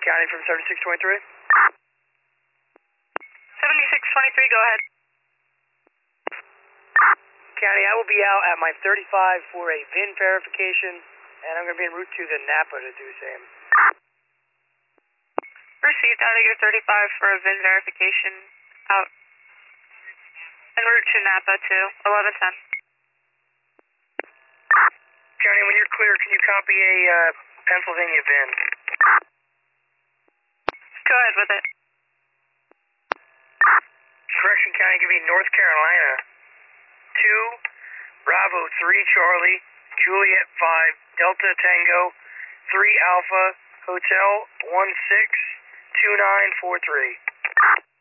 County from 7623. 7623, go ahead. County, I will be out at my 35 for a VIN verification, and I'm going to be en route to the Napa to do the same. Received out of your 35 for a VIN verification, out en route to Napa to 1110. County, when you're clear, can you copy a Pennsylvania VIN? Go ahead with it. Correction, County, give me North Carolina. 2, Bravo 3, Charlie, Juliet 5, Delta Tango, 3 Alpha, Hotel 162943.